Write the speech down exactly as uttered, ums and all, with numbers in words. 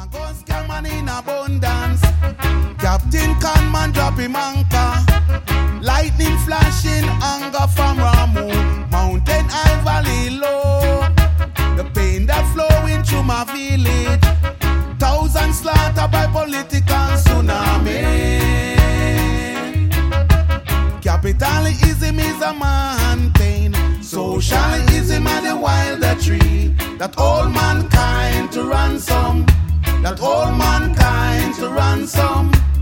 Cargo scam man in abundance. Captain Conman drop him anchor. Lightning flashing, anger from Ramu. Mountain high, valley low. The pain that flowing through my village. Thousands slaughtered by political tsunami. Capitalism is a man pain. Socialism are the wilder tree. That all mankind to ransom. That all mankind to ransom.